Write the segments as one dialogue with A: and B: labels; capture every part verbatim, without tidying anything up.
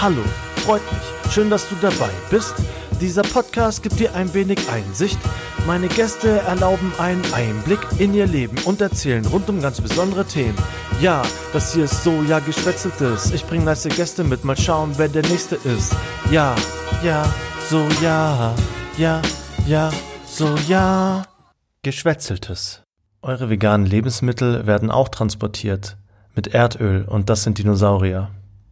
A: Hallo, freut mich. Schön, dass du dabei bist. Dieser Podcast gibt dir ein wenig Einsicht. Meine Gäste erlauben einen Einblick in ihr Leben und erzählen rund um ganz besondere Themen. Ja, das hier ist so, ja, Geschwätzeltes. Ich bringe nice Gäste mit, mal schauen, wer der Nächste ist. Ja, ja, so, ja, ja, ja, so, ja. Geschwätzeltes. Eure veganen Lebensmittel werden auch transportiert mit Erdöl und das sind Dinosaurier.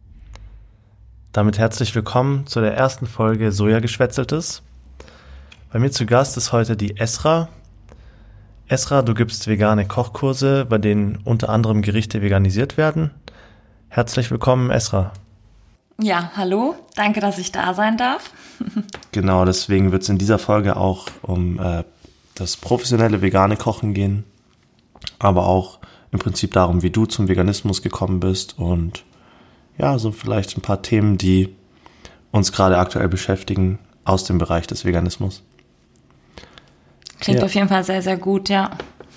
A: Damit herzlich willkommen zu der ersten Folge Sojageschwätzeltes. Bei mir zu Gast ist heute die Esra. Esra, du gibst vegane Kochkurse, bei denen unter anderem Gerichte veganisiert werden. Herzlich willkommen, Esra.
B: Ja, hallo. Danke, dass ich da sein darf.
A: Genau, deswegen wird es in dieser Folge auch um äh, das professionelle vegane Kochen gehen, aber auch im Prinzip darum, wie du zum Veganismus gekommen bist und ja, so vielleicht ein paar Themen, die uns gerade aktuell beschäftigen aus dem Bereich des Veganismus.
B: Klingt
A: ja.
B: auf jeden Fall sehr, sehr gut, ja.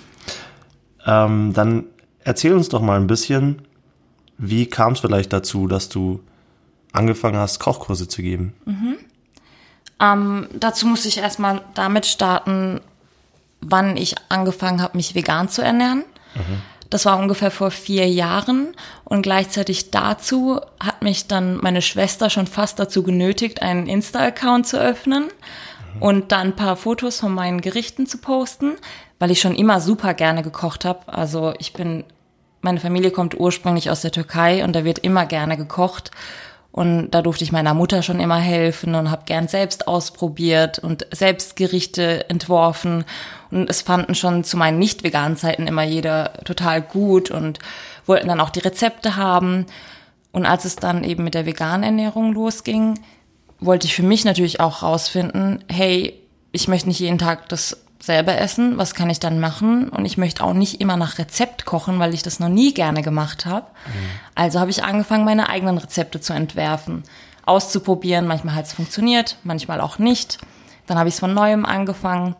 A: Ähm, dann erzähl uns doch mal ein bisschen, wie kam es vielleicht dazu, dass du angefangen hast, Kochkurse zu geben?
B: Mhm. Ähm, dazu muss ich erstmal damit starten, wann ich angefangen habe, mich vegan zu ernähren. Mhm. Das war ungefähr vor vier Jahren und gleichzeitig dazu hat mich dann meine Schwester schon fast dazu genötigt, einen Insta-Account zu öffnen mhm. und dann ein paar Fotos von meinen Gerichten zu posten, weil ich schon immer super gerne gekocht habe. Also ich bin, meine Familie kommt ursprünglich aus der Türkei und da wird immer gerne gekocht. Und da durfte ich meiner Mutter schon immer helfen und habe gern selbst ausprobiert und selbst Gerichte entworfen. Und es fanden schon zu meinen nicht veganen Zeiten immer jeder total gut und wollten dann auch die Rezepte haben. Und als es dann eben mit der veganen Ernährung losging, wollte ich für mich natürlich auch rausfinden, hey, ich möchte nicht jeden Tag das selber essen, was kann ich dann machen? Und ich möchte auch nicht immer nach Rezept kochen, weil ich das noch nie gerne gemacht habe. Mhm. Also habe ich angefangen, meine eigenen Rezepte zu entwerfen, auszuprobieren. Manchmal hat es funktioniert, manchmal auch nicht. Dann habe ich es von Neuem angefangen.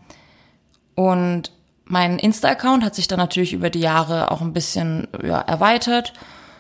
B: Und mein Insta-Account hat sich dann natürlich über die Jahre auch ein bisschen ja, erweitert.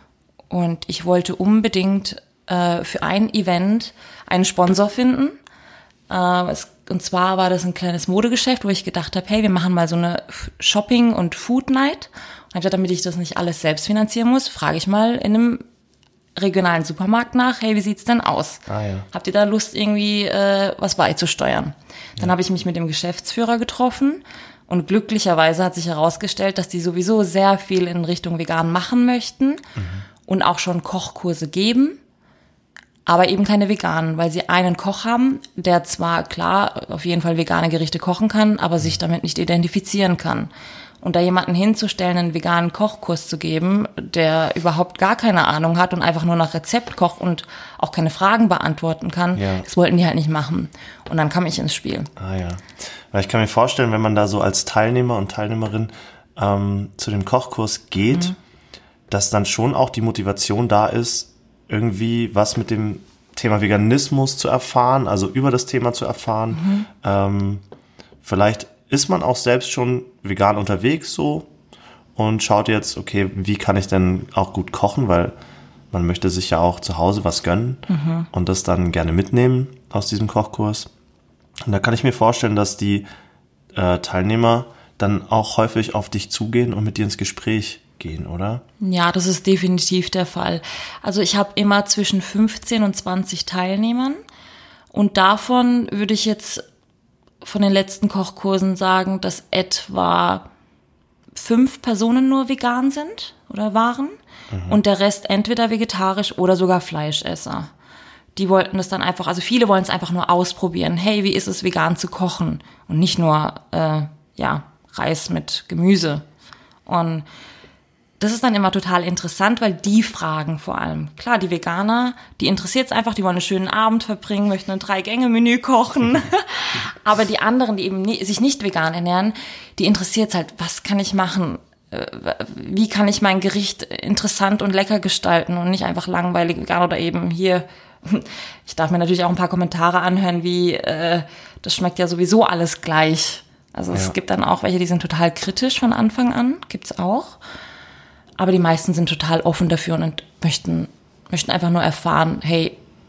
B: Und ich wollte unbedingt äh, für ein Event einen Sponsor finden. Äh, es Und zwar war das ein kleines Modegeschäft, wo ich gedacht habe, hey, wir machen mal so eine Shopping- und Food-Night. Und ich dachte, damit ich das nicht alles selbst finanzieren muss, frage ich mal in einem regionalen Supermarkt nach, hey, wie sieht's denn aus?
A: Ah, ja.
B: Habt ihr da Lust, irgendwie äh, was beizusteuern? Dann
A: ja.
B: habe ich mich mit dem Geschäftsführer getroffen und glücklicherweise hat sich herausgestellt, dass die sowieso sehr viel in Richtung vegan machen möchten mhm. und auch schon Kochkurse geben. Aber eben keine veganen, weil sie einen Koch haben, der zwar klar auf jeden Fall vegane Gerichte kochen kann, aber sich damit nicht identifizieren kann. Und da jemanden hinzustellen, einen veganen Kochkurs zu geben, der überhaupt gar keine Ahnung hat und einfach nur nach Rezept kocht und auch keine Fragen beantworten kann, ja. das wollten die halt nicht machen. Und dann kam ich ins Spiel.
A: Ah ja, weil ich kann mir vorstellen, wenn man da so als Teilnehmer und Teilnehmerin ähm, zu dem Kochkurs geht, mhm. dass dann schon auch die Motivation da ist, irgendwie was mit dem Thema Veganismus zu erfahren, also über das Thema zu erfahren. Mhm. Ähm, vielleicht ist man auch selbst schon vegan unterwegs so und schaut jetzt, okay, wie kann ich denn auch gut kochen, weil man möchte sich ja auch zu Hause was gönnen mhm. und das dann gerne mitnehmen aus diesem Kochkurs. Und da kann ich mir vorstellen, dass die äh, Teilnehmer dann auch häufig auf dich zugehen und mit dir ins Gespräch gehen, oder?
B: Ja, das ist definitiv der Fall. Also ich habe immer zwischen fünfzehn und zwanzig Teilnehmern und davon würde ich jetzt von den letzten Kochkursen sagen, dass etwa fünf Personen nur vegan sind oder waren mhm. und der Rest entweder vegetarisch oder sogar Fleischesser. Die wollten das dann einfach, also viele wollen es einfach nur ausprobieren. Hey, wie ist es, vegan zu kochen? Und nicht nur, äh, ja, Reis mit Gemüse. Und das ist dann immer total interessant, weil die fragen vor allem. Klar, die Veganer, die interessiert es einfach, die wollen einen schönen Abend verbringen, möchten ein Drei-Gänge-Menü kochen. Aber die anderen, die eben nie, sich nicht vegan ernähren, die interessiert es halt, was kann ich machen? Wie kann ich mein Gericht interessant und lecker gestalten und nicht einfach langweilig vegan oder eben hier. Ich darf mir natürlich auch ein paar Kommentare anhören, wie äh, das schmeckt ja sowieso alles gleich. Also ja. Es gibt dann auch welche, die sind total kritisch von Anfang an, gibt's auch. Aber die meisten sind total offen dafür und möchten, möchten einfach nur erfahren, hey,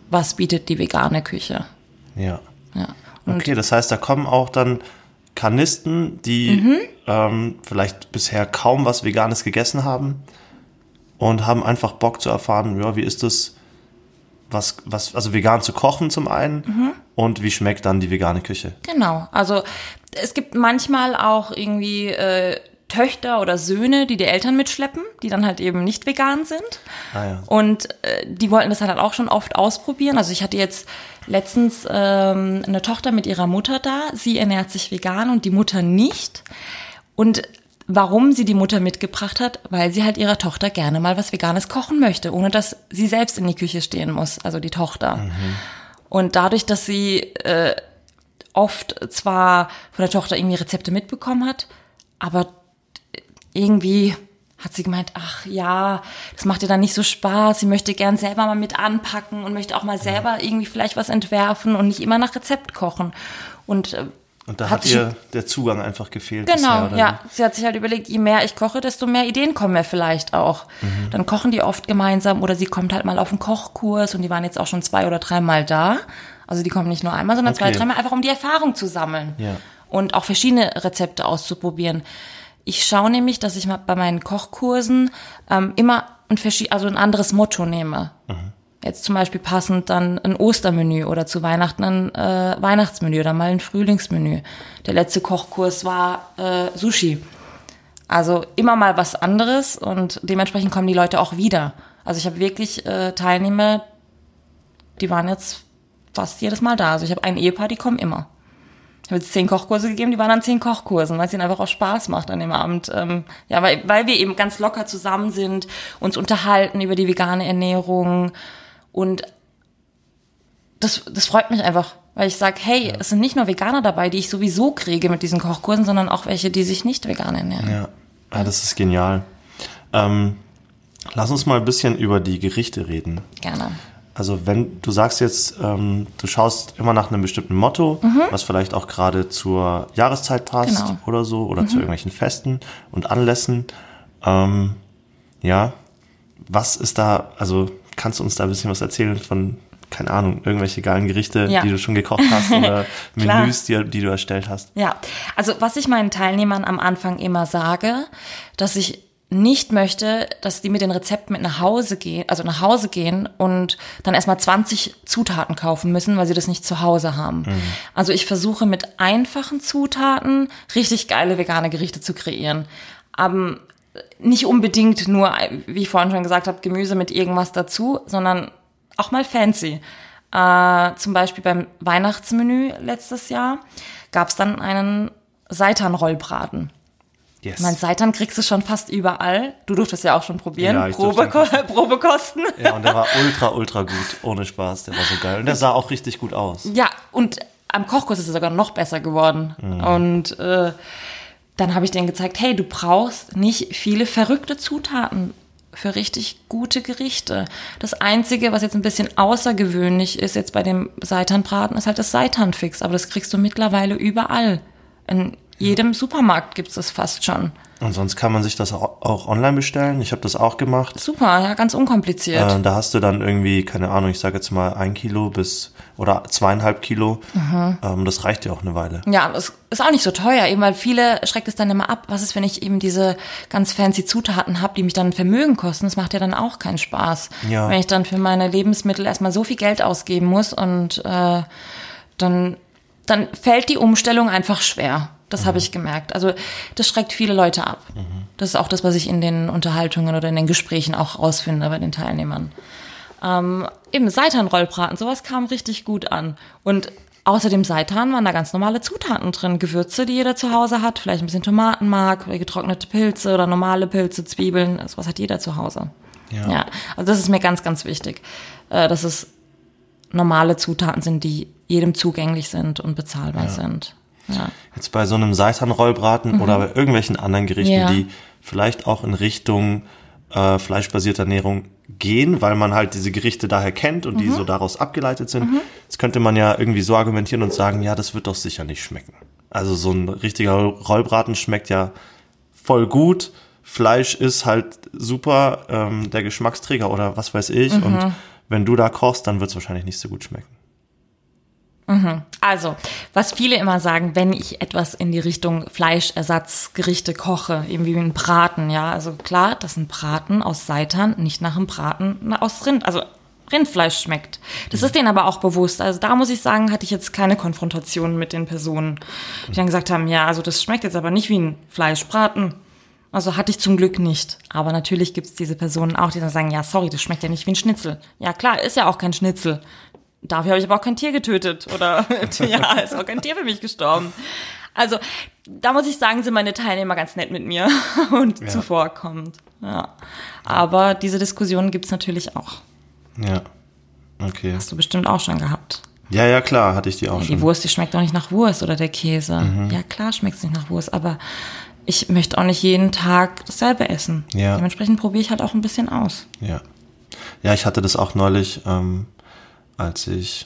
B: was bietet die vegane Küche.
A: Ja.
B: Ja.
A: Okay, das heißt, da kommen auch dann Carnisten, die mhm. ähm, vielleicht bisher kaum was Veganes gegessen haben und haben einfach Bock zu erfahren, ja, wie ist es, was, was, also vegan zu kochen zum einen mhm. und wie schmeckt dann die vegane Küche?
B: Genau, also es gibt manchmal auch irgendwie äh, Töchter oder Söhne, die die Eltern mitschleppen, die dann halt eben nicht vegan sind.
A: Ah, ja.
B: Und äh, die wollten das halt auch schon oft ausprobieren. Also ich hatte jetzt letztens ähm, eine Tochter mit ihrer Mutter da. Sie ernährt sich vegan und die Mutter nicht. Und warum sie die Mutter mitgebracht hat? Weil sie halt ihrer Tochter gerne mal was Veganes kochen möchte, ohne dass sie selbst in die Küche stehen muss, also die Tochter. Mhm. Und dadurch, dass sie äh, oft zwar von der Tochter irgendwie Rezepte mitbekommen hat, aber irgendwie hat sie gemeint, ach ja, das macht ihr dann nicht so Spaß. Sie möchte gern selber mal mit anpacken und möchte auch mal selber irgendwie vielleicht was entwerfen und nicht immer nach Rezept kochen. Und,
A: und da hat, hat ihr der Zugang einfach gefehlt.
B: Genau,
A: bisher,
B: ja. Sie hat sich halt überlegt, je mehr ich koche, desto mehr Ideen kommen mir vielleicht auch. Mhm. Dann kochen die oft gemeinsam oder sie kommt halt mal auf einen Kochkurs und die waren jetzt auch schon zwei oder dreimal da. Also die kommen nicht nur einmal, sondern okay. zwei, dreimal, einfach um die Erfahrung zu sammeln.
A: Ja.
B: Und auch verschiedene Rezepte auszuprobieren. Ich schaue nämlich, dass ich mal bei meinen Kochkursen ähm, immer ein, verschied- also ein anderes Motto nehme. Mhm. Jetzt zum Beispiel passend dann ein Ostermenü oder zu Weihnachten ein äh, Weihnachtsmenü oder mal ein Frühlingsmenü. Der letzte Kochkurs war äh, Sushi. Also immer mal was anderes und dementsprechend kommen die Leute auch wieder. Also ich habe wirklich äh, Teilnehmer, die waren jetzt fast jedes Mal da. Also ich habe ein Ehepaar, die kommen immer. Ich habe jetzt zehn Kochkurse gegeben, die waren an zehn Kochkursen, weil es ihnen einfach auch Spaß macht an dem Abend. Ähm, ja, weil, weil wir eben ganz locker zusammen sind, uns unterhalten über die vegane Ernährung und das, das freut mich einfach, weil ich sage, hey, ja. es sind nicht nur Veganer dabei, die ich sowieso kriege mit diesen Kochkursen, sondern auch welche, die sich nicht vegan ernähren.
A: Ja, ja das ist genial. Ähm, lass uns mal ein bisschen über die Gerichte reden.
B: Gerne.
A: Also wenn du sagst jetzt, ähm, du schaust immer nach einem bestimmten Motto, mhm. was vielleicht auch gerade zur Jahreszeit passt
B: genau.
A: oder so, oder
B: mhm.
A: zu irgendwelchen Festen und Anlässen. Ähm, ja, was ist da, also kannst du uns da ein bisschen was erzählen von, keine Ahnung, irgendwelche geilen Gerichte, ja. die du schon gekocht hast oder Menüs, die, die du erstellt hast?
B: Ja, also was ich meinen Teilnehmern am Anfang immer sage, dass ich nicht möchte, dass die mit den Rezepten mit nach Hause gehen, also nach Hause gehen und dann erstmal zwanzig Zutaten kaufen müssen, weil sie das nicht zu Hause haben. Mhm. Also ich versuche mit einfachen Zutaten richtig geile vegane Gerichte zu kreieren. Aber nicht unbedingt nur, wie ich vorhin schon gesagt habe, Gemüse mit irgendwas dazu, sondern auch mal fancy. Äh, zum Beispiel beim Weihnachtsmenü letztes Jahr gab es dann einen Seitan-Rollbraten. Yes. Mein Seitan kriegst du schon fast überall. Du durftest ja auch schon probieren. Ja, Probe, Probekosten.
A: Ja, und der war ultra, ultra gut. Ohne Spaß. Der war so geil. Und der sah auch richtig gut aus.
B: Ja, und am Kochkurs ist es sogar noch besser geworden. Mhm. Und äh, dann habe ich denen gezeigt, hey, du brauchst nicht viele verrückte Zutaten für richtig gute Gerichte. Das Einzige, was jetzt ein bisschen außergewöhnlich ist jetzt bei dem Seitanbraten, ist halt das Seitanfix. Aber das kriegst du mittlerweile überall. In jedem Supermarkt gibt es das fast schon.
A: Und sonst kann man sich das auch online bestellen. Ich habe das auch gemacht.
B: Super, ja, ganz unkompliziert.
A: Äh, da hast du dann irgendwie, keine Ahnung, ich sage jetzt mal ein Kilo bis oder zweieinhalb Kilo. Mhm. Ähm, das reicht ja auch eine Weile.
B: Ja, das ist auch nicht so teuer, eben weil viele schreckt es dann immer ab. Was ist, wenn ich eben diese ganz fancy Zutaten habe, die mich dann ein Vermögen kosten? Das macht ja dann auch keinen Spaß. Ja. Wenn ich dann für meine Lebensmittel erstmal so viel Geld ausgeben muss und äh, dann, dann fällt die Umstellung einfach schwer. Das mhm. habe ich gemerkt. Also das schreckt viele Leute ab. Mhm. Das ist auch das, was ich in den Unterhaltungen oder in den Gesprächen auch rausfinde bei den Teilnehmern. Ähm, eben Seitan-Rollbraten, sowas kam richtig gut an. Und außer dem Seitan waren da ganz normale Zutaten drin. Gewürze, die jeder zu Hause hat. Vielleicht ein bisschen Tomatenmark, oder getrocknete Pilze oder normale Pilze, Zwiebeln. Sowas hat jeder zu Hause. Ja. ja. Also das ist mir ganz, ganz wichtig, äh, dass es normale Zutaten sind, die jedem zugänglich sind und bezahlbar ja. sind. Ja.
A: Jetzt bei so einem Seitan-Rollbraten mhm. oder bei irgendwelchen anderen Gerichten, ja. die vielleicht auch in Richtung äh, fleischbasierte Ernährung gehen, weil man halt diese Gerichte daher kennt und mhm. die so daraus abgeleitet sind. Mhm. Jetzt könnte man ja irgendwie so argumentieren und sagen, ja, das wird doch sicher nicht schmecken. Also so ein richtiger Rollbraten schmeckt ja voll gut. Fleisch ist halt super, ähm, der Geschmacksträger oder was weiß ich. Mhm. Und
C: wenn du da kochst, dann wird es wahrscheinlich nicht so gut schmecken.
B: Mhm. Also, was viele immer sagen, wenn ich etwas in die Richtung Fleischersatzgerichte koche, eben wie ein Braten, ja, also klar, dass ein Braten aus Seitan nicht nach einem Braten aus Rind, also Rindfleisch schmeckt. Das ist denen aber auch bewusst. Also da muss ich sagen, hatte ich jetzt keine Konfrontation mit den Personen, die dann gesagt haben, ja, also das schmeckt jetzt aber nicht wie ein Fleischbraten. Also hatte ich zum Glück nicht. Aber natürlich gibt es diese Personen auch, die dann sagen, ja, sorry, das schmeckt ja nicht wie ein Schnitzel. Ja klar, ist ja auch kein Schnitzel. Dafür habe ich aber auch kein Tier getötet. Oder ja, ist auch kein Tier für mich gestorben. Also da muss ich sagen, sind meine Teilnehmer ganz nett mit mir und ja. zuvorkommend. Ja. Aber diese Diskussion gibt's natürlich auch.
C: Ja, okay.
B: Hast du bestimmt auch schon gehabt.
C: Ja, ja, klar, hatte ich die auch
B: ja,
C: schon.
B: Die Wurst, die schmeckt doch nicht nach Wurst oder der Käse. Mhm. Ja, klar schmeckt's nicht nach Wurst, aber ich möchte auch nicht jeden Tag dasselbe essen.
C: Ja.
B: Dementsprechend probiere ich halt auch ein bisschen aus.
C: Ja, ja, ich hatte das auch neulich, ähm, als ich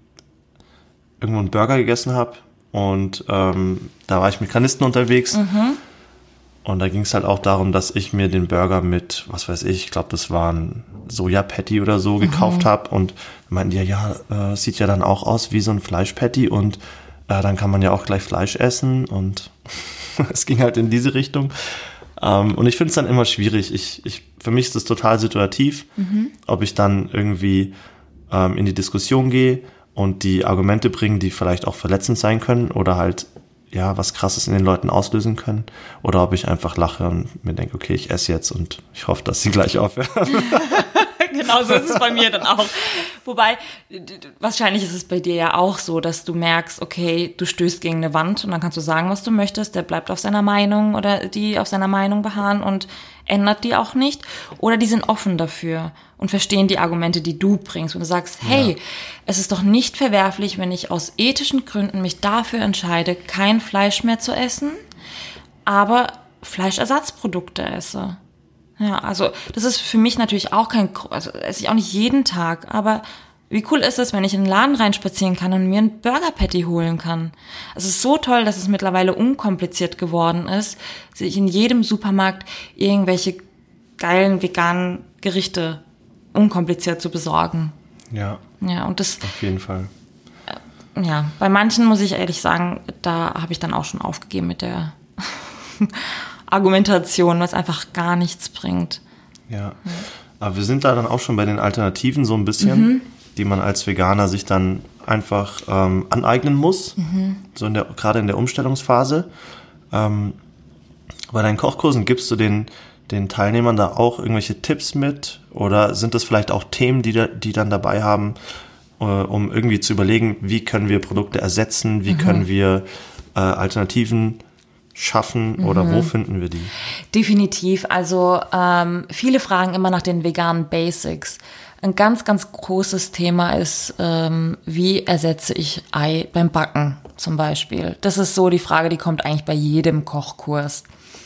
C: irgendwo einen Burger gegessen habe und ähm, da war ich mit Kanisten unterwegs mhm. und da ging es halt auch darum, dass ich mir den Burger mit, was weiß ich, ich glaube, das war ein Soja-Patty oder so gekauft mhm. habe und meinten die, ja, äh, sieht ja dann auch aus wie so ein Fleisch-Patty und äh, dann kann man ja auch gleich Fleisch essen und es ging halt in diese Richtung. Um, und ich finde es dann immer schwierig. Ich, ich, für mich ist es total situativ, mhm. ob ich dann irgendwie ähm, in die Diskussion gehe und die Argumente bringe, die vielleicht auch verletzend sein können oder halt ja was Krasses in den Leuten auslösen können. Oder ob ich einfach lache und mir denke, okay, ich esse jetzt und ich hoffe, dass sie gleich aufhören.
B: Genau so ist es bei mir dann auch. Wobei, wahrscheinlich ist es bei dir ja auch so, dass du merkst, okay, du stößt gegen eine Wand und dann kannst du sagen, was du möchtest, der bleibt auf seiner Meinung oder die auf seiner Meinung beharren und ändert die auch nicht. Oder die sind offen dafür und verstehen die Argumente, die du bringst. Und du sagst, hey, ja. es ist doch nicht verwerflich, wenn ich aus ethischen Gründen mich dafür entscheide, kein Fleisch mehr zu essen, aber Fleischersatzprodukte esse. Ja, also das ist für mich natürlich auch kein, also esse ich auch nicht jeden Tag, aber wie cool ist es, wenn ich in den Laden reinspazieren kann und mir einen Burger Patty holen kann. Es ist so toll, dass es mittlerweile unkompliziert geworden ist, sich in jedem Supermarkt irgendwelche geilen veganen Gerichte unkompliziert zu besorgen.
C: Ja.
B: Ja, und das
C: auf jeden Fall.
B: Ja, bei manchen muss ich ehrlich sagen, da habe ich dann auch schon aufgegeben mit der Argumentation, was einfach gar nichts bringt.
C: Ja. ja, aber wir sind da dann auch schon bei den Alternativen so ein bisschen, mhm. die man als Veganer sich dann einfach ähm, aneignen muss, mhm. so in der, gerade in der Umstellungsphase. Ähm, bei deinen Kochkursen gibst du den, den Teilnehmern da auch irgendwelche Tipps mit oder sind das vielleicht auch Themen, die, da, die dann dabei haben, äh, um irgendwie zu überlegen, wie können wir Produkte ersetzen, wie mhm. können wir äh, Alternativen schaffen oder mhm. wo finden wir die?
B: Definitiv. Also ähm, viele fragen immer nach den veganen Basics. Ein ganz, ganz großes Thema ist, ähm, wie ersetze ich Ei beim Backen zum Beispiel. Das ist so die Frage, die kommt eigentlich bei jedem Kochkurs.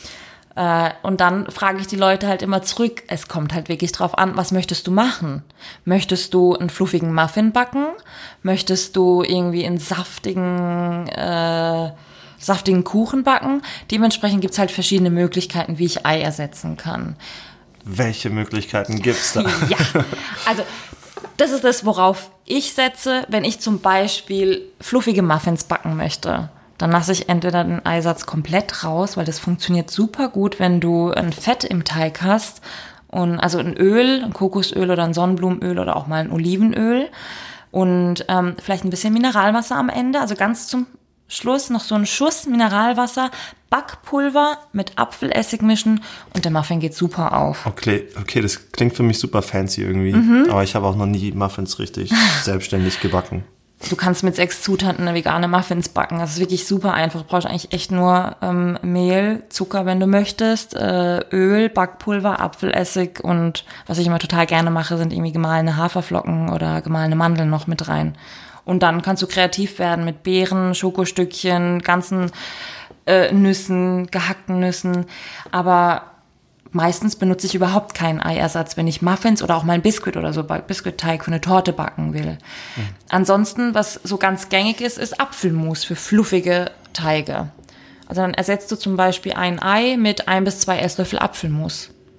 B: Äh, und dann frage ich die Leute halt immer zurück. Es kommt halt wirklich drauf an, was möchtest du machen? Möchtest du einen fluffigen Muffin backen? Möchtest du irgendwie einen saftigen äh, saftigen Kuchen backen. Dementsprechend gibt's halt verschiedene Möglichkeiten, wie ich Ei ersetzen kann.
C: Welche Möglichkeiten gibt's da?
B: Ja, also das ist das, worauf ich setze, wenn ich zum Beispiel fluffige Muffins backen möchte. Dann lasse ich entweder den Eisatz komplett raus, weil das funktioniert super gut, wenn du ein Fett im Teig hast. Und also ein Öl, ein Kokosöl oder ein Sonnenblumenöl oder auch mal ein Olivenöl. Und ähm, vielleicht ein bisschen Mineralwasser am Ende, also ganz zum Schluss noch so einen Schuss Mineralwasser, Backpulver mit Apfelessig mischen und der Muffin geht super auf.
C: Okay, okay, das klingt für mich super fancy irgendwie, mhm. aber ich habe auch noch nie Muffins richtig selbstständig gebacken.
B: Du kannst mit sechs Zutaten eine vegane Muffins backen. Das ist wirklich super einfach. Du brauchst eigentlich echt nur ähm, Mehl, Zucker, wenn du möchtest, äh, Öl, Backpulver, Apfelessig und was ich immer total gerne mache, sind irgendwie gemahlene Haferflocken oder gemahlene Mandeln noch mit rein. Und dann kannst du kreativ werden mit Beeren, Schokostückchen, ganzen äh, Nüssen, gehackten Nüssen. Aber meistens benutze ich überhaupt keinen Eiersatz, wenn ich Muffins oder auch mal ein Biskuit oder so, Biskuitteig für eine Torte backen will. Mhm. Ansonsten, was so ganz gängig ist, ist Apfelmus für fluffige Teige. Also dann ersetzt du zum Beispiel ein Ei mit ein bis zwei Esslöffel Apfelmus.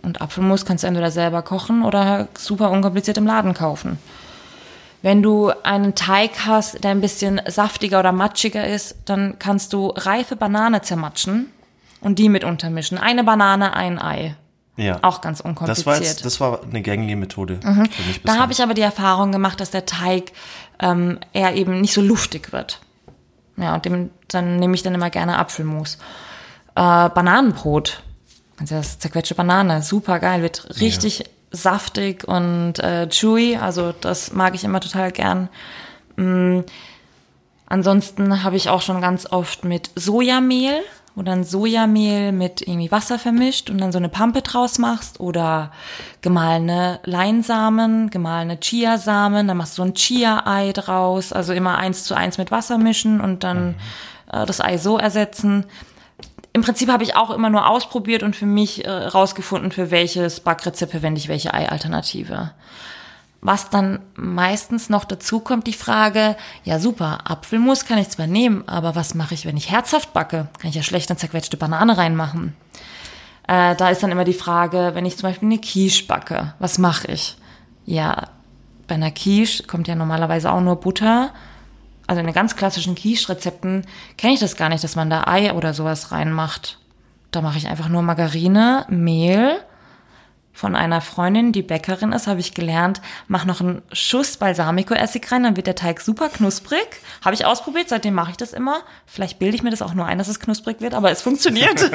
B: Und Apfelmus kannst du entweder selber kochen oder super unkompliziert im Laden kaufen. Wenn du einen Teig hast, der ein bisschen saftiger oder matschiger ist, dann kannst du reife Banane zermatschen und die mit untermischen. Eine Banane, ein Ei.
C: Ja.
B: Auch ganz unkompliziert.
C: Das war, jetzt, das war eine gängige Methode mhm. für mich
B: bisher. Da habe ich aber die Erfahrung gemacht, dass der Teig ähm, eher eben nicht so luftig wird. Ja, und dem, dann nehme ich dann immer gerne Apfelmus. Äh, Bananenbrot. Also das zerquetschte Banane, super geil, wird richtig ja. saftig und äh, chewy, also das mag ich immer total gern. Mm, ansonsten habe ich auch schon ganz oft mit Sojamehl, wo dann Sojamehl mit irgendwie Wasser vermischt und dann so eine Pampe draus machst oder gemahlene Leinsamen, gemahlene Chiasamen, dann machst du so ein Chia-Ei draus, also immer eins zu eins mit Wasser mischen und dann mhm. äh, das Ei so ersetzen. Im Prinzip habe ich auch immer nur ausprobiert und für mich äh, rausgefunden, für welches Backrezept verwende ich welche Ei-Alternative. Was dann meistens noch dazu kommt, die Frage, ja super, Apfelmus kann ich zwar nehmen, aber was mache ich, wenn ich herzhaft backe? Kann ich ja schlecht eine zerquetschte Banane reinmachen. Äh, da ist dann immer die Frage, wenn ich zum Beispiel eine Quiche backe, was mache ich? Ja, bei einer Quiche kommt ja normalerweise auch nur Butter. Also in den ganz klassischen Quiche-Rezepten kenne ich das gar nicht, dass man da Ei oder sowas reinmacht. Da mache ich einfach nur Margarine, Mehl. Von einer Freundin, die Bäckerin ist, habe ich gelernt, mach noch einen Schuss Balsamico-Essig rein, dann wird der Teig super knusprig. Habe ich ausprobiert, seitdem mache ich das immer. Vielleicht bilde ich mir das auch nur ein, dass es knusprig wird, aber es funktioniert.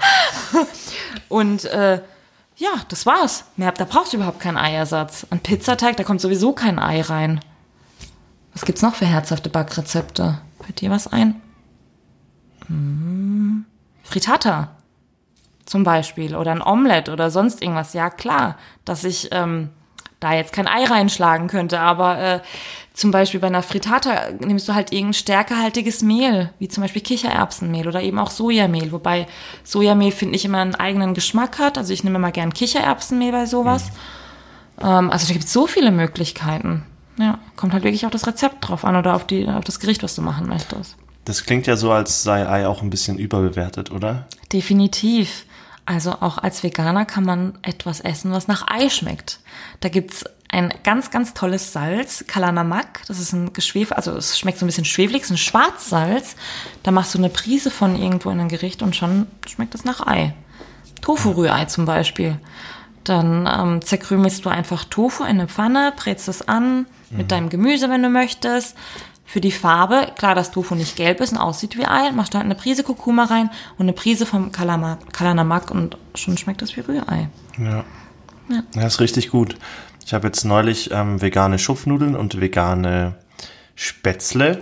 B: Und äh, ja, das war's. Mehr, da brauchst du überhaupt keinen Eiersatz. An Pizzateig, da kommt sowieso kein Ei rein. Was gibt's noch für herzhafte Backrezepte? Fällt dir was ein? Hm. Frittata zum Beispiel oder ein Omelett oder sonst irgendwas. Ja, klar, dass ich ähm, da jetzt kein Ei reinschlagen könnte, aber äh, zum Beispiel bei einer Frittata nimmst du halt irgendein stärkehaltiges Mehl, wie zum Beispiel Kichererbsenmehl oder eben auch Sojamehl, wobei Sojamehl, finde ich, immer einen eigenen Geschmack hat. Also ich nehme immer gern Kichererbsenmehl bei sowas. Mhm. Ähm, also da gibt es so viele Möglichkeiten. Ja, kommt halt wirklich auf das Rezept drauf an oder auf, die, auf das Gericht, was du machen möchtest.
C: Das klingt ja so, als sei Ei auch ein bisschen überbewertet, oder?
B: Definitiv. Also auch als Veganer kann man etwas essen, was nach Ei schmeckt. Da gibt's ein ganz, ganz tolles Salz, Kalana Mak. Das ist ein Geschwefel, also es schmeckt so ein bisschen schwefelig, es ist ein Schwarzsalz. Da machst du eine Prise von irgendwo in ein Gericht und schon schmeckt es nach Ei. Tofu-Rührei zum Beispiel. Dann ähm, zerkrümelst du einfach Tofu in eine Pfanne, brätst es an mit mhm. deinem Gemüse, wenn du möchtest. Für die Farbe, klar, dass Tofu nicht gelb ist und aussieht wie Ei, machst du halt eine Prise Kurkuma rein und eine Prise vom Kalana, Kalana Mak und schon schmeckt das wie Rührei.
C: Ja, ja. Das ist richtig gut. Ich habe jetzt neulich ähm, vegane Schupfnudeln und vegane Spätzle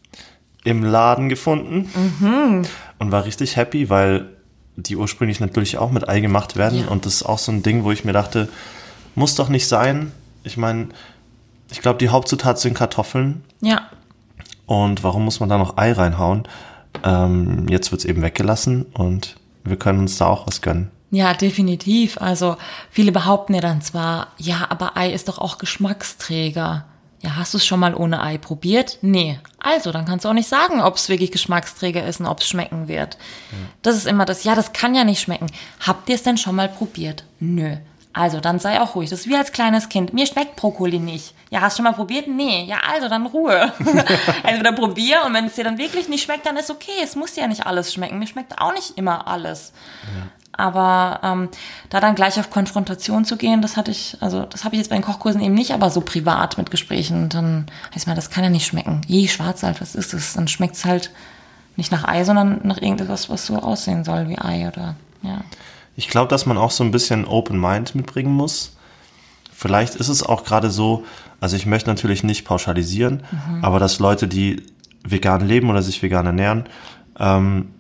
C: im Laden gefunden mhm. und war richtig happy, weil die ursprünglich natürlich auch mit Ei gemacht werden. Ja. Und das ist auch so ein Ding, wo ich mir dachte, muss doch nicht sein. Ich meine, ich glaube, die Hauptzutat sind Kartoffeln.
B: Ja.
C: Und warum muss man da noch Ei reinhauen? Ähm, jetzt wird es eben weggelassen und wir können uns da auch was gönnen.
B: Ja, definitiv. Also viele behaupten ja dann zwar, ja, aber Ei ist doch auch Geschmacksträger. Ja, hast du es schon mal ohne Ei probiert? Nee. Also, dann kannst du auch nicht sagen, ob es wirklich Geschmacksträger ist und ob es schmecken wird. Ja. Das ist immer das, ja, das kann ja nicht schmecken. Habt ihr es denn schon mal probiert? Nö. Also, dann sei auch ruhig. Das ist wie als kleines Kind. Mir schmeckt Brokkoli nicht. Ja, hast du schon mal probiert? Nee. Ja, also, dann Ruhe. Also, dann probier und wenn es dir dann wirklich nicht schmeckt, dann ist okay. Es muss dir ja nicht alles schmecken. Mir schmeckt auch nicht immer alles. Ja. Aber ähm, da dann gleich auf Konfrontation zu gehen, das hatte ich, also das habe ich jetzt bei den Kochkursen eben nicht, aber so privat mit Gesprächen. Und dann heißt mal, das kann ja nicht schmecken. Je, Schwarzsalz, was ist das? Dann schmeckt es halt nicht nach Ei, sondern nach irgendetwas, was so aussehen soll wie Ei oder ja.
C: Ich glaube, dass man auch so ein bisschen Open Mind mitbringen muss. Vielleicht ist es auch gerade so, also ich möchte natürlich nicht pauschalisieren, mhm. aber dass Leute, die vegan leben oder sich vegan ernähren, ähm,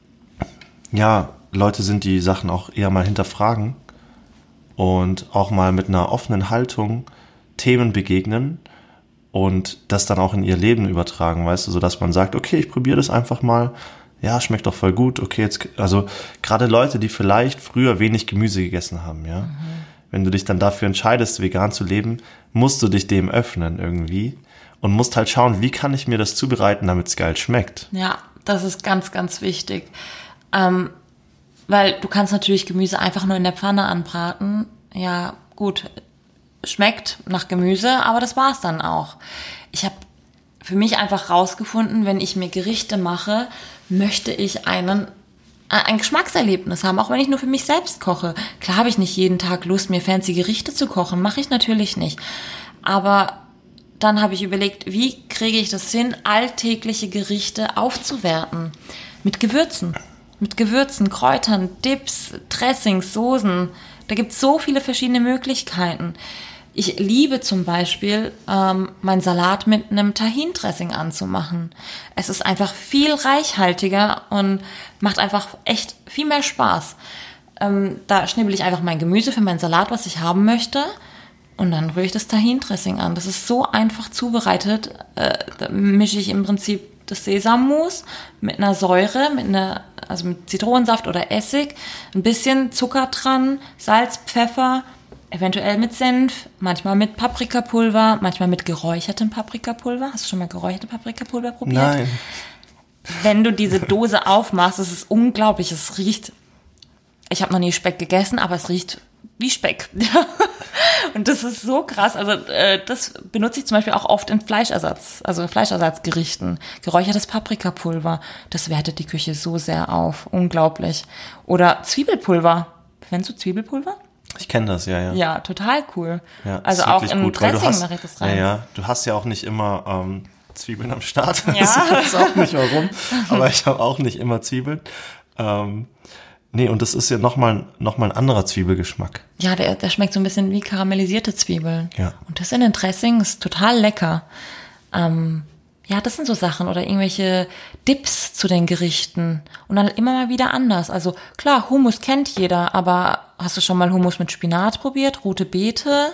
C: ja, Leute sind, die Sachen auch eher mal hinterfragen und auch mal mit einer offenen Haltung Themen begegnen und das dann auch in ihr Leben übertragen, weißt du, so dass man sagt, okay, ich probiere das einfach mal, ja, schmeckt doch voll gut, okay, jetzt, also gerade Leute, die vielleicht früher wenig Gemüse gegessen haben, ja, mhm. wenn du dich dann dafür entscheidest, vegan zu leben, musst du dich dem öffnen irgendwie und musst halt schauen, wie kann ich mir das zubereiten, damit es geil schmeckt.
B: Ja, das ist ganz, ganz wichtig. Ähm, Weil du kannst natürlich Gemüse einfach nur in der Pfanne anbraten. Ja, gut, schmeckt nach Gemüse, aber das war's dann auch. Ich habe für mich einfach rausgefunden, wenn ich mir Gerichte mache, möchte ich einen ein Geschmackserlebnis haben, auch wenn ich nur für mich selbst koche. Klar habe ich nicht jeden Tag Lust, mir fancy Gerichte zu kochen, mache ich natürlich nicht. Aber dann habe ich überlegt, wie kriege ich das hin, alltägliche Gerichte aufzuwerten? Mit Gewürzen. Mit Gewürzen, Kräutern, Dips, Dressings, Soßen. Da gibt es so viele verschiedene Möglichkeiten. Ich liebe zum Beispiel, ähm, meinen Salat mit einem Tahin-Dressing anzumachen. Es ist einfach viel reichhaltiger und macht einfach echt viel mehr Spaß. Ähm, da schnibbel ich einfach mein Gemüse für meinen Salat, was ich haben möchte, und dann rühre ich das Tahin-Dressing an. Das ist so einfach zubereitet. Äh, da mische ich im Prinzip das Sesammus mit einer Säure, mit einer, also mit Zitronensaft oder Essig, ein bisschen Zucker dran, Salz, Pfeffer, eventuell mit Senf, manchmal mit Paprikapulver, manchmal mit geräuchertem Paprikapulver. Hast du schon mal geräucherte Paprikapulver probiert?
C: Nein.
B: Wenn du diese Dose aufmachst, es ist unglaublich. Es riecht, ich habe noch nie Speck gegessen, aber es riecht wie Speck. Und das ist so krass. Also äh, das benutze ich zum Beispiel auch oft in Fleischersatz, also Fleischersatzgerichten. Geräuchertes Paprikapulver, das wertet die Küche so sehr auf. Unglaublich. Oder Zwiebelpulver. Kennst du Zwiebelpulver?
C: Ich kenne das, ja, ja.
B: Ja, total cool.
C: Ja,
B: also
C: ist
B: auch
C: wirklich
B: in
C: gut, weil du
B: Dressing
C: hast,
B: mache ich das rein.
C: Ja, ja, du hast ja auch nicht immer ähm, Zwiebeln am Start.
B: Ja.
C: Ich weiß auch nicht warum, aber ich habe auch nicht immer Zwiebeln. Ähm, nee, und das ist ja nochmal noch mal ein anderer Zwiebelgeschmack.
B: Ja, der, der schmeckt so ein bisschen wie karamellisierte Zwiebeln.
C: Ja.
B: Und das in den Dressing ist total lecker. Ähm, ja, das sind so Sachen oder irgendwelche Dips zu den Gerichten und dann immer mal wieder anders. Also klar, Hummus kennt jeder, aber hast du schon mal Hummus mit Spinat probiert, rote Beete,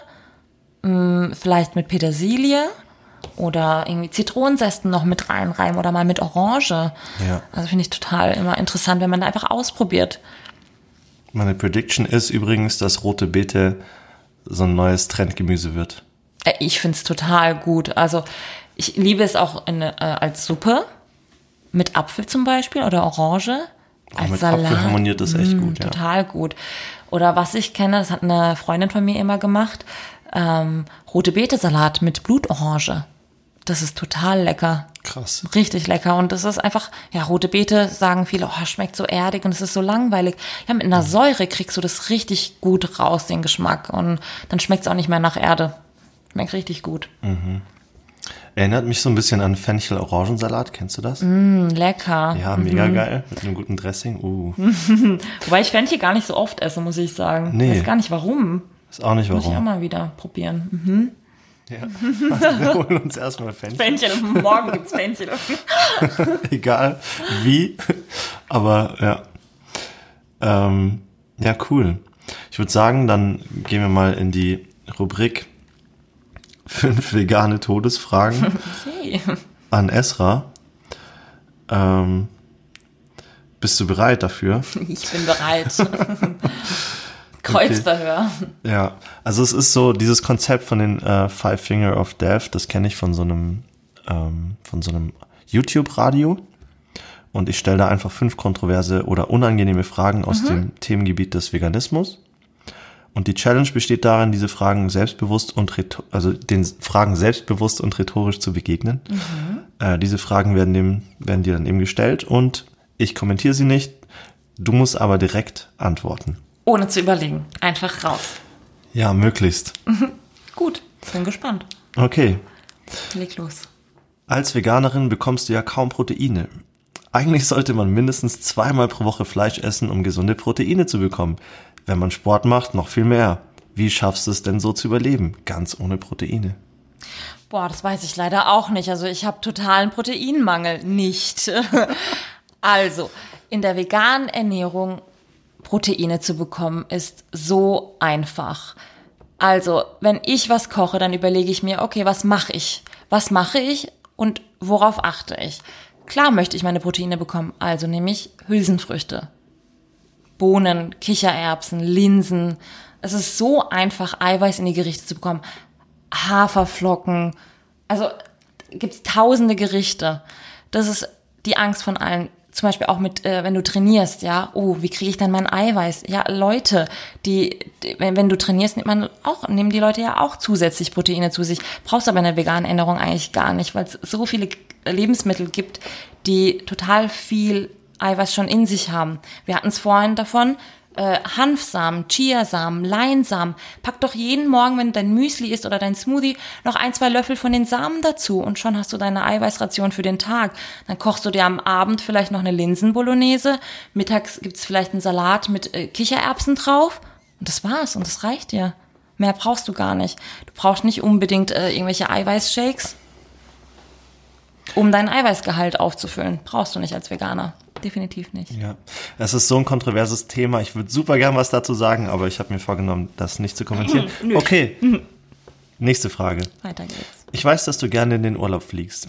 B: mh, vielleicht mit Petersilie oder irgendwie Zitronensästen noch mit reinreiben oder mal mit Orange.
C: Ja.
B: Also finde ich total immer interessant, wenn man da einfach ausprobiert.
C: Meine Prediction ist übrigens, dass rote Beete so ein neues Trendgemüse wird.
B: Äh, Ich finde es total gut. Also ich liebe es auch in, äh, als Suppe, mit Apfel zum Beispiel oder Orange.
C: Auch
B: Als
C: mit
B: Salat.
C: Apfel harmoniert das echt
B: Mm,
C: gut, ja.
B: Total gut. Oder was ich kenne, das hat eine Freundin von mir immer gemacht, ähm, rote Beete-Salat mit Blutorange. Das ist total lecker.
C: Krass.
B: Richtig lecker. Und das ist einfach, ja, rote Beete sagen viele, oh, schmeckt so erdig und es ist so langweilig. Ja, mit einer Säure kriegst du das richtig gut raus, den Geschmack. Und dann schmeckt es auch nicht mehr nach Erde. Schmeckt richtig gut.
C: Mhm. Erinnert mich so ein bisschen an Fenchel-Orangensalat. Kennst du das?
B: Mm, lecker.
C: Ja, mega geil. Mit einem guten Dressing. Uh.
B: Wobei ich Fenchel gar nicht so oft esse, muss ich sagen.
C: Nee.
B: Ich weiß gar nicht warum.
C: Ist auch nicht
B: Muss ich auch
C: warum.
B: mal wieder probieren. Mhm.
C: Ja. Also wir holen uns erstmal Fenchel.
B: Fenchel, morgen gibt's Fenchel.
C: Egal wie. Aber ja. Ähm, ja, cool. Ich würde sagen, dann gehen wir mal in die Rubrik fünf vegane Todesfragen
B: Okay.
C: an Esra. Ähm, bist du bereit dafür?
B: Ich bin bereit. Kreuzverhör.
C: Ja, also es ist so, dieses Konzept von den äh, Five Finger of Death, das kenne ich von so einem, ähm, von so einem YouTube-Radio. Und ich stelle da einfach fünf kontroverse oder unangenehme Fragen aus mhm. dem Themengebiet des Veganismus. Und die Challenge besteht darin, diese Fragen selbstbewusst und rhetor- also den Fragen selbstbewusst und rhetorisch zu begegnen. Mhm. Äh, diese Fragen werden dem werden dir dann eben gestellt und ich kommentiere sie nicht. Du musst aber direkt antworten.
B: Ohne zu überlegen. Einfach raus.
C: Ja, möglichst.
B: Mhm. Gut, bin gespannt.
C: Okay.
B: Leg los.
C: Als Veganerin bekommst du ja kaum Proteine. Eigentlich sollte man mindestens zweimal pro Woche Fleisch essen, um gesunde Proteine zu bekommen. Wenn man Sport macht, noch viel mehr. Wie schaffst du es denn so zu überleben? Ganz ohne Proteine.
B: Boah, das weiß ich leider auch nicht. Also ich habe totalen Proteinmangel. Nicht. Also, in der veganen Ernährung Proteine zu bekommen, ist so einfach. Also, wenn ich was koche, dann überlege ich mir, okay, was mache ich? Was mache ich und worauf achte ich? Klar möchte ich meine Proteine bekommen, also nehme ich Hülsenfrüchte. Bohnen, Kichererbsen, Linsen. Es ist so einfach, Eiweiß in die Gerichte zu bekommen. Haferflocken. Also gibt's tausende Gerichte. Das ist die Angst von allen. zum Beispiel auch mit, äh, wenn du trainierst, ja, oh, wie kriege ich denn mein Eiweiß? Ja, Leute, die, die wenn, wenn du trainierst, nimmt man auch, nehmen die Leute ja auch zusätzlich Proteine zu sich. Brauchst aber eine vegane Ernährung eigentlich gar nicht, weil es so viele Lebensmittel gibt, die total viel Eiweiß schon in sich haben. Wir hatten es vorhin davon, äh, Hanfsamen, Chiasamen, Leinsamen. Pack doch jeden Morgen, wenn du dein Müsli isst oder dein Smoothie, noch ein, zwei Löffel von den Samen dazu und schon hast du deine Eiweißration für den Tag. Dann kochst du dir am Abend vielleicht noch eine Linsenbolognese, mittags gibt's vielleicht einen Salat mit äh, Kichererbsen drauf und das war's und das reicht dir. Mehr brauchst du gar nicht. Du brauchst nicht unbedingt äh, irgendwelche Eiweißshakes, um deinen Eiweißgehalt aufzufüllen. Brauchst du nicht als Veganer. Definitiv nicht.
C: Ja, es ist so ein kontroverses Thema. Ich würde super gern was dazu sagen, aber ich habe mir vorgenommen, das nicht zu kommentieren.
B: Nö.
C: Okay, nächste Frage.
B: Weiter geht's.
C: Ich weiß, dass du gerne in den Urlaub fliegst.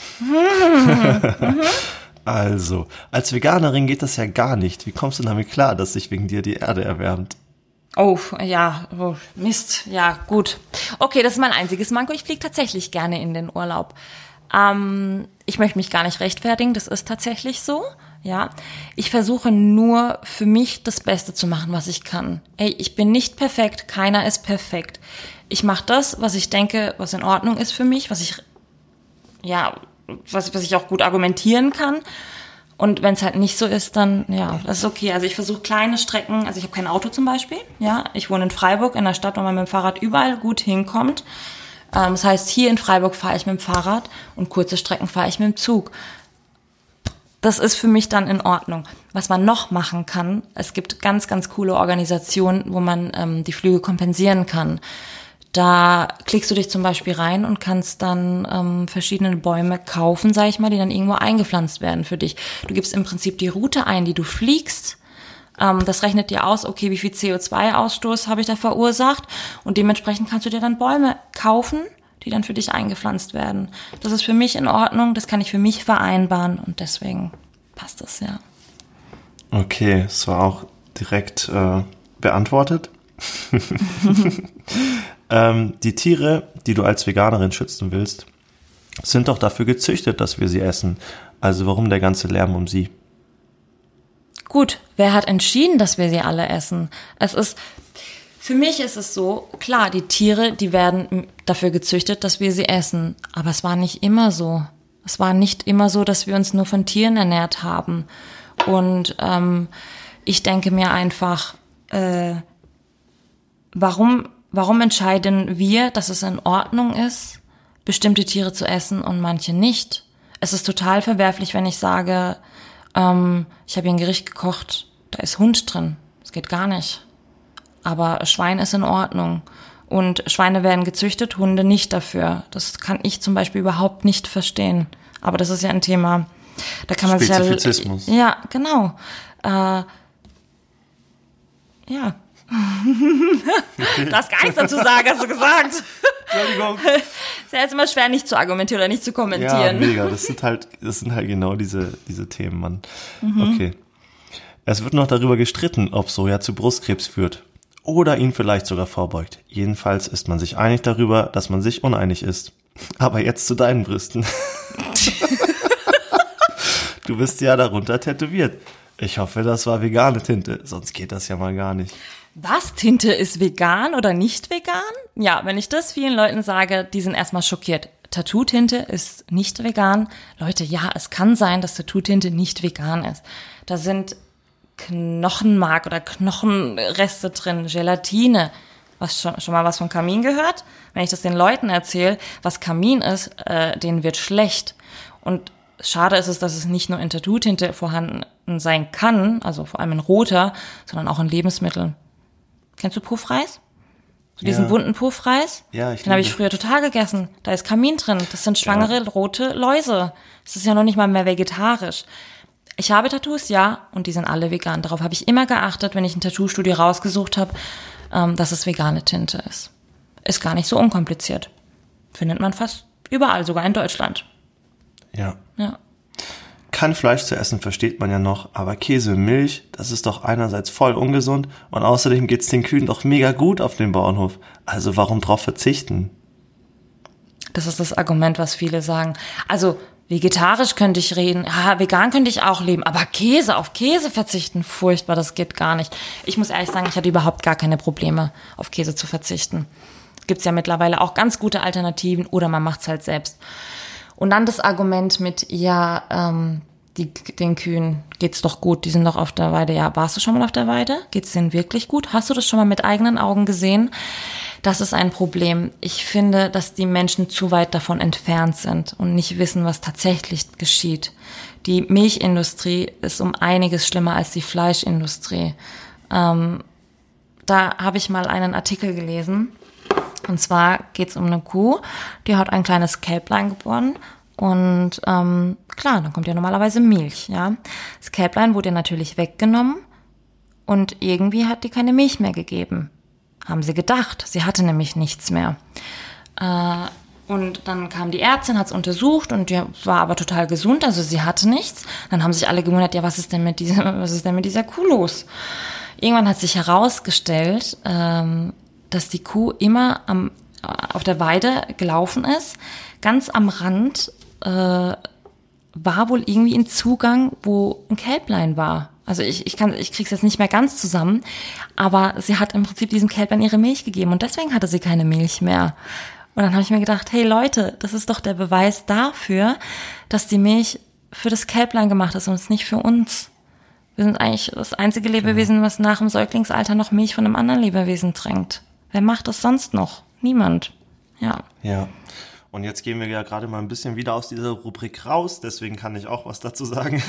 C: Also, als Veganerin geht das ja gar nicht. Wie kommst du damit klar, dass sich wegen dir die Erde erwärmt?
B: Oh, ja, oh, Mist. Ja, gut. Okay, das ist mein einziges Manko. Ich fliege tatsächlich gerne in den Urlaub. Ähm, ich möchte mich gar nicht rechtfertigen, das ist tatsächlich so. Ja, ich versuche nur für mich das Beste zu machen, was ich kann. Ey, ich bin nicht perfekt, keiner ist perfekt. Ich mache das, was ich denke, was in Ordnung ist für mich, was ich, ja, was, was ich auch gut argumentieren kann. Und wenn es halt nicht so ist, dann, ja, das ist okay. Also ich versuche kleine Strecken, also ich habe kein Auto zum Beispiel, ja. Ich wohne in Freiburg, in einer Stadt, wo man mit dem Fahrrad überall gut hinkommt. Ähm, das heißt, hier in Freiburg fahre ich mit dem Fahrrad und kurze Strecken fahre ich mit dem Zug. Das ist für mich dann in Ordnung. Was man noch machen kann, es gibt ganz, ganz coole Organisationen, wo man ähm, die Flüge kompensieren kann. Da klickst du dich zum Beispiel rein und kannst dann ähm, verschiedene Bäume kaufen, sag ich mal, die dann irgendwo eingepflanzt werden für dich. Du gibst im Prinzip die Route ein, die du fliegst. Ähm, das rechnet dir aus, okay, wie viel C O zwei Ausstoß habe ich da verursacht? Und dementsprechend kannst du dir dann Bäume kaufen, die dann für dich eingepflanzt werden. Das ist für mich in Ordnung, das kann ich für mich vereinbaren und deswegen passt das, ja.
C: Okay, es war auch direkt äh, beantwortet. ähm, die Tiere, die du als Veganerin schützen willst, sind doch dafür gezüchtet, dass wir sie essen. Also warum der ganze Lärm um sie?
B: Gut, wer hat entschieden, dass wir sie alle essen? Es ist... Für mich ist es so, klar, die Tiere, die werden dafür gezüchtet, dass wir sie essen. Aber es war nicht immer so. Es war nicht immer so, dass wir uns nur von Tieren ernährt haben. Und ähm, ich denke mir einfach, äh, warum, warum entscheiden wir, dass es in Ordnung ist, bestimmte Tiere zu essen und manche nicht? Es ist total verwerflich, wenn ich sage, ähm, ich habe hier ein Gericht gekocht, da ist Hund drin. Das geht gar nicht. Aber Schwein ist in Ordnung. Und Schweine werden gezüchtet, Hunde nicht dafür. Das kann ich zum Beispiel überhaupt nicht verstehen. Aber das ist ja ein Thema, da kann man sich ja...
C: Spezifizismus.
B: Ja, genau. Äh, ja. Du hast gar nichts dazu sagen, hast du gesagt.
C: Entschuldigung.
B: Ist ja jetzt immer schwer, nicht zu argumentieren oder nicht zu kommentieren.
C: Ja, mega. Das sind halt, das sind halt genau diese, diese Themen, Mann. Mhm. Okay. Es wird noch darüber gestritten, ob Soja zu Brustkrebs führt. Oder ihn vielleicht sogar vorbeugt. Jedenfalls ist man sich einig darüber, dass man sich uneinig ist. Aber jetzt zu deinen Brüsten. Du bist ja darunter tätowiert. Ich hoffe, das war vegane Tinte, sonst geht das ja mal gar nicht.
B: Was? Tinte ist vegan oder nicht vegan? Ja, wenn ich das vielen Leuten sage, die sind erstmal schockiert. Tattoo-Tinte ist nicht vegan. Leute, ja, es kann sein, dass Tattoo-Tinte nicht vegan ist. Da sind Knochenmark oder Knochenreste drin, Gelatine. Was schon, schon mal was von Kamin gehört? Wenn ich das den Leuten erzähle, was Kamin ist, äh, denen wird schlecht. Und schade ist es, dass es nicht nur in Tattoo-Tinte vorhanden sein kann, also vor allem in roter, sondern auch in Lebensmitteln. Kennst du Puffreis? So diesen
C: ja. bunten
B: Puffreis?
C: Ja, ich
B: Den habe ich früher total gegessen. Da ist Kamin drin. Das sind schwangere ja. rote Läuse. Das ist ja noch nicht mal mehr vegetarisch. Ich habe Tattoos, ja, und die sind alle vegan. Darauf habe ich immer geachtet, wenn ich ein Tattoo-Studio rausgesucht habe, ähm, dass es vegane Tinte ist. Ist gar nicht so unkompliziert. Findet man fast überall, sogar in Deutschland.
C: Ja.
B: Ja.
C: Kein Fleisch zu essen versteht man ja noch, aber Käse und Milch, das ist doch einerseits voll ungesund und außerdem geht's den Kühen doch mega gut auf dem Bauernhof. Also warum drauf verzichten?
B: Das ist das Argument, was viele sagen. Also Vegetarisch könnte ich reden, ja, vegan könnte ich auch leben, aber Käse, auf Käse verzichten, furchtbar, das geht gar nicht. Ich muss ehrlich sagen, ich hatte überhaupt gar keine Probleme, auf Käse zu verzichten. Gibt's ja mittlerweile auch ganz gute Alternativen oder man macht's halt selbst. Und dann das Argument mit, ja, ähm, die, den Kühen geht's doch gut, die sind doch auf der Weide. Ja, warst du schon mal auf der Weide? Geht's denen wirklich gut? Hast du das schon mal mit eigenen Augen gesehen? Das ist ein Problem. Ich finde, dass die Menschen zu weit davon entfernt sind und nicht wissen, was tatsächlich geschieht. Die Milchindustrie ist um einiges schlimmer als die Fleischindustrie. Ähm, da habe ich mal einen Artikel gelesen. Und zwar geht es um eine Kuh, die hat ein kleines Kälblein geboren. Und ähm, klar, dann kommt ja normalerweise Milch. Ja, das Kälblein wurde natürlich weggenommen und irgendwie hat die keine Milch mehr gegeben. Haben sie gedacht. Sie hatte nämlich nichts mehr. Äh, und dann kam die Ärztin, hat es untersucht und die war aber total gesund, also sie hatte nichts. Dann haben sich alle gewundert, ja, was ist denn mit dieser, was ist denn mit dieser Kuh los? Irgendwann hat sich herausgestellt, ähm, dass die Kuh immer am, auf der Weide gelaufen ist. Ganz am Rand äh, war wohl irgendwie ein Zugang, wo ein Kälblein war. Also ich, ich kann, ich krieg's jetzt nicht mehr ganz zusammen, aber sie hat im Prinzip diesem Kälblein ihre Milch gegeben und deswegen hatte sie keine Milch mehr. Und dann habe ich mir gedacht, hey Leute, das ist doch der Beweis dafür, dass die Milch für das Kälblein gemacht ist und nicht für uns. Wir sind eigentlich das einzige Lebewesen, was nach dem Säuglingsalter noch Milch von einem anderen Lebewesen trinkt. Wer macht das sonst noch? Niemand. Ja.
C: Ja. Und jetzt gehen wir ja gerade mal ein bisschen wieder aus dieser Rubrik raus, deswegen kann ich auch was dazu sagen.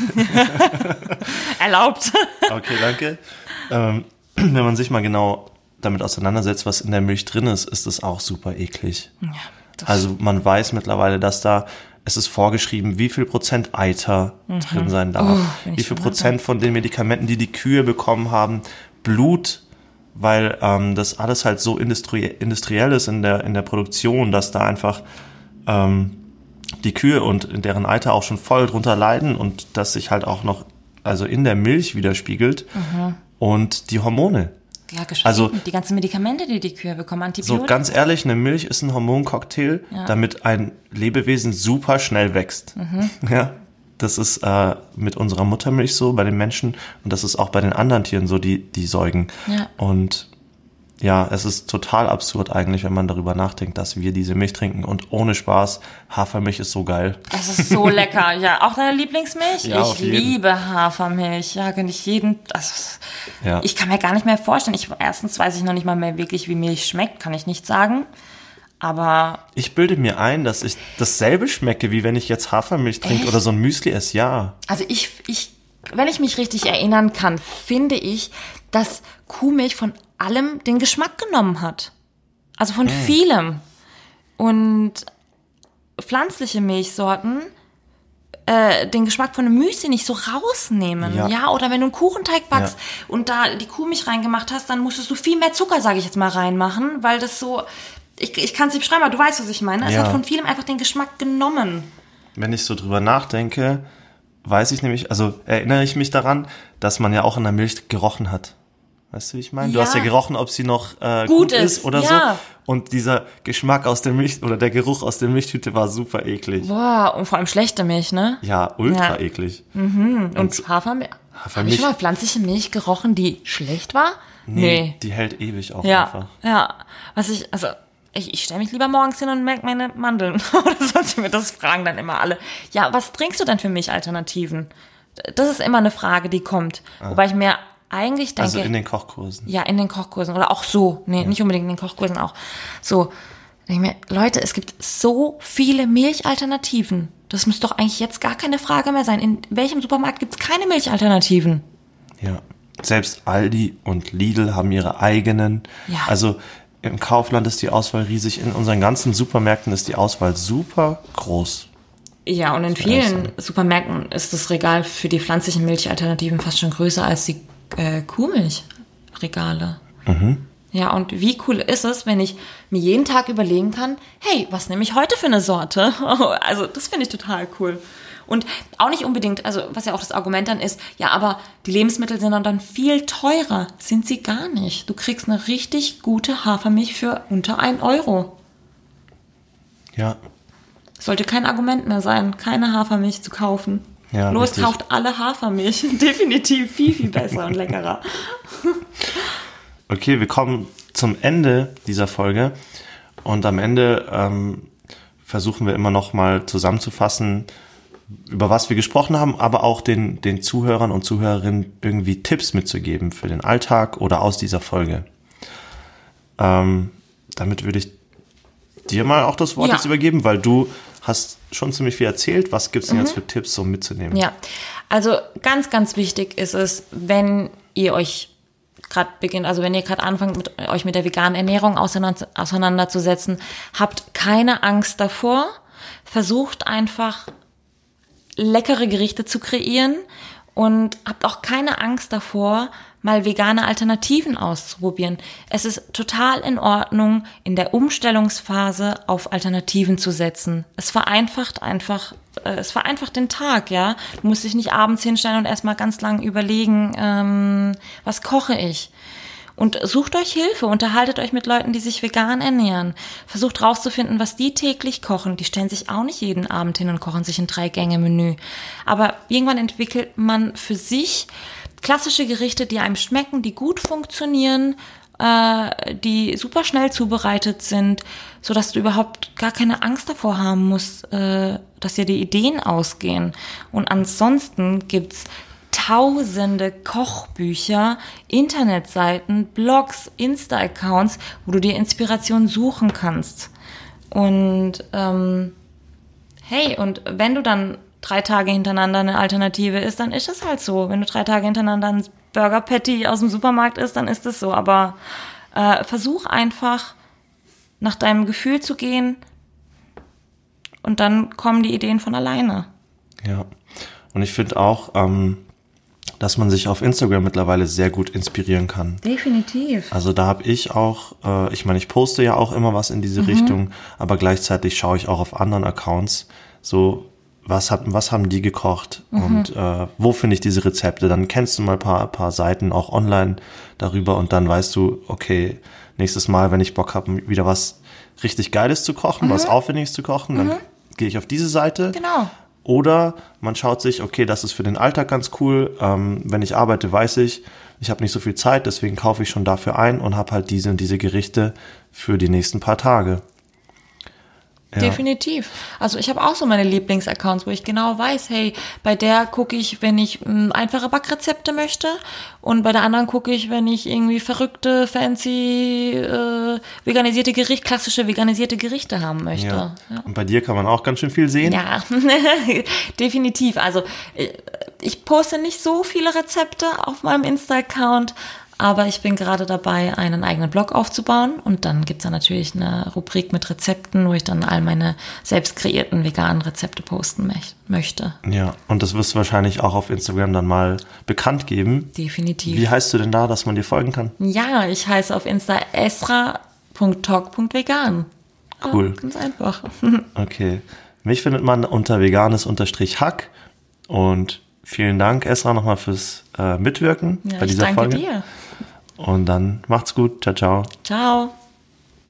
B: Erlaubt.
C: Okay, danke. Ähm, wenn man sich mal genau damit auseinandersetzt, was in der Milch drin ist, ist es auch super eklig.
B: Ja,
C: also man weiß mittlerweile, dass da, es ist vorgeschrieben, wie viel Prozent Eiter mhm. drin sein darf. Oh, wie viel Prozent von den Medikamenten, die die Kühe bekommen haben, Blut, weil ähm, das alles halt so industrie- industriell ist in der, in der Produktion, dass da einfach ähm, die Kühe und in deren Eiter auch schon voll drunter leiden und das sich halt auch noch also in der Milch widerspiegelt mhm. und die Hormone.
B: Ja, also die ganzen Medikamente, die die Kühe bekommen, Antibiotika.
C: So ganz ehrlich, eine Milch ist ein Hormoncocktail, ja. damit ein Lebewesen super schnell wächst. Mhm. Ja, das ist äh, mit unserer Muttermilch so bei den Menschen und das ist auch bei den anderen Tieren so, die die säugen. Ja. Und ja, es ist total absurd eigentlich, wenn man darüber nachdenkt, dass wir diese Milch trinken und ohne Spaß, Hafermilch ist so geil.
B: Es ist so lecker. Ja, auch deine Lieblingsmilch?
C: Ja,
B: ich liebe Hafermilch. Ja, kann ich jeden, also, ja. Ich kann mir gar nicht mehr vorstellen. Ich, erstens weiß ich noch nicht mal mehr wirklich, wie Milch schmeckt, kann ich nicht sagen. Aber
C: ich bilde mir ein, dass ich dasselbe schmecke, wie wenn ich jetzt Hafermilch trinke oder so ein Müsli esse, ja.
B: Also ich, ich, wenn ich mich richtig erinnern kann, finde ich, dass Kuhmilch von allem den Geschmack genommen hat. Also von mm. vielem. Und pflanzliche Milchsorten äh, den Geschmack von einem Müsli nicht so rausnehmen. Ja, ja, oder wenn du einen Kuchenteig backst ja. und da die Kuhmilch reingemacht hast, dann musstest du viel mehr Zucker, sage ich jetzt mal, reinmachen, weil das so, ich, ich kann es nicht beschreiben, aber du weißt, was ich meine. Es ja. hat von vielem einfach den Geschmack genommen.
C: Wenn ich so drüber nachdenke, weiß ich nämlich, also erinnere ich mich daran, dass man ja auch in der Milch gerochen hat. Weißt du, wie ich meine? Ja. Du hast ja gerochen, ob sie noch äh, gut, gut ist oder ja. so. Und dieser Geschmack aus der Milch oder der Geruch aus der Milchtüte war super eklig.
B: Boah, und vor allem schlechte Milch, ne?
C: Ja, ultra ja. eklig.
B: Mhm. Und, und Hafermilch. Hafermilch. Habe ich schon mal pflanzliche Milch gerochen, die schlecht war?
C: Nee, nee. Die hält ewig auch
B: ja.
C: einfach. Ja,
B: was ich, also ich, ich stelle mich lieber morgens hin und merke meine Mandeln. Oder sonst mir das fragen dann immer alle. Ja, was trinkst du denn für Milchalternativen? Das ist immer eine Frage, die kommt. Ah. Wobei ich mir eigentlich denke,
C: also in den Kochkursen.
B: Ja, in den Kochkursen. Oder auch so. Nee, ja. nicht unbedingt in den Kochkursen auch. So, denke ich mir, Leute, es gibt so viele Milchalternativen. Das muss doch eigentlich jetzt gar keine Frage mehr sein. In welchem Supermarkt gibt es keine Milchalternativen?
C: Ja, selbst Aldi und Lidl haben ihre eigenen. Ja. Also im Kaufland ist die Auswahl riesig. In unseren ganzen Supermärkten ist die Auswahl super groß.
B: Ja, und in vielen Supermärkten ist das Regal für die pflanzlichen Milchalternativen fast schon größer als die Äh, Kuhmilchregale. Mhm. Ja, und wie cool ist es, wenn ich mir jeden Tag überlegen kann, hey, was nehme ich heute für eine Sorte? Also das finde ich total cool. Und auch nicht unbedingt, also was ja auch das Argument dann ist, ja, aber die Lebensmittel sind dann viel teurer. Sind sie gar nicht. Du kriegst eine richtig gute Hafermilch für unter ein Euro.
C: Ja.
B: Sollte kein Argument mehr sein, keine Hafermilch zu kaufen.
C: Ja,
B: Los,
C: richtig.
B: kauft alle Hafermilch. Definitiv viel, viel besser und leckerer.
C: Okay, wir kommen zum Ende dieser Folge. Und am Ende ähm, versuchen wir immer noch mal zusammenzufassen, über was wir gesprochen haben, aber auch den, den Zuhörern und Zuhörerinnen irgendwie Tipps mitzugeben für den Alltag oder aus dieser Folge. Ähm, damit würde ich dir mal auch das Wort
B: Ja.
C: jetzt übergeben, weil du hast schon ziemlich viel erzählt. Was gibt es denn jetzt für Tipps, so mitzunehmen?
B: Ja, also ganz, ganz wichtig ist es, wenn ihr euch gerade beginnt, also wenn ihr gerade anfangt, mit, euch mit der veganen Ernährung auseinander, auseinanderzusetzen, habt keine Angst davor. Versucht einfach, leckere Gerichte zu kreieren und habt auch keine Angst davor, mal vegane Alternativen auszuprobieren. Es ist total in Ordnung, in der Umstellungsphase auf Alternativen zu setzen. Es vereinfacht einfach, äh, es vereinfacht den Tag, ja. Du musst dich nicht abends hinstellen und erstmal ganz lang überlegen, ähm, was koche ich? Und sucht euch Hilfe, unterhaltet euch mit Leuten, die sich vegan ernähren. Versucht rauszufinden, was die täglich kochen. Die stellen sich auch nicht jeden Abend hin und kochen sich ein Drei-Gänge-Menü. Aber irgendwann entwickelt man für sich klassische Gerichte, die einem schmecken, die gut funktionieren, äh, die super schnell zubereitet sind, sodass du überhaupt gar keine Angst davor haben musst, äh, dass dir die Ideen ausgehen. Und ansonsten gibt's tausende Kochbücher, Internetseiten, Blogs, Insta-Accounts, wo du dir Inspiration suchen kannst. Und ähm, hey, und wenn du dann drei Tage hintereinander eine Alternative isst, dann ist es halt so. Wenn du drei Tage hintereinander ein Burger Patty aus dem Supermarkt isst, dann ist es so. Aber äh, versuch einfach, nach deinem Gefühl zu gehen und dann kommen die Ideen von alleine.
C: Ja, und ich finde auch, ähm, dass man sich auf Instagram mittlerweile sehr gut inspirieren kann.
B: Definitiv.
C: Also da habe ich auch, äh, ich meine, ich poste ja auch immer was in diese mhm. Richtung, aber gleichzeitig schaue ich auch auf anderen Accounts, so was hat, was haben die gekocht mhm. und äh, wo finde ich diese Rezepte? Dann kennst du mal ein paar, paar Seiten auch online darüber und dann weißt du, okay, nächstes Mal, wenn ich Bock habe, wieder was richtig Geiles zu kochen, mhm. was Aufwendiges zu kochen, dann mhm. gehe ich auf diese Seite.
B: Genau.
C: Oder man schaut sich, okay, das ist für den Alltag ganz cool. Ähm, wenn ich arbeite, weiß ich, ich habe nicht so viel Zeit, deswegen kaufe ich schon dafür ein und habe halt diese und diese Gerichte für die nächsten paar Tage. Ja.
B: Definitiv. Also ich habe auch so meine Lieblingsaccounts, wo ich genau weiß, hey, bei der gucke ich, wenn ich m, einfache Backrezepte möchte und bei der anderen gucke ich, wenn ich irgendwie verrückte, fancy, äh, veganisierte Gerichte, klassische veganisierte Gerichte haben möchte.
C: Ja.
B: Ja.
C: Und bei dir kann man auch ganz schön viel sehen.
B: Ja, definitiv. Also ich poste nicht so viele Rezepte auf meinem Insta-Account, aber ich bin gerade dabei, einen eigenen Blog aufzubauen und dann gibt's da natürlich eine Rubrik mit Rezepten, wo ich dann all meine selbst kreierten veganen Rezepte posten mech- möchte.
C: Ja, und das wirst du wahrscheinlich auch auf Instagram dann mal bekannt geben.
B: Definitiv.
C: Wie heißt du denn da, dass man dir folgen kann?
B: Ja, ich heiße auf Insta esra punkt talk punkt vegan.
C: Cool.
B: Ja, ganz einfach.
C: Okay. Mich findet man unter veganes-hack und vielen Dank, Esra, nochmal fürs äh, Mitwirken
B: Ja,
C: bei
B: ich
C: dieser
B: danke
C: Folge.
B: dir.
C: Und dann macht's gut. Ciao, ciao.
B: Ciao.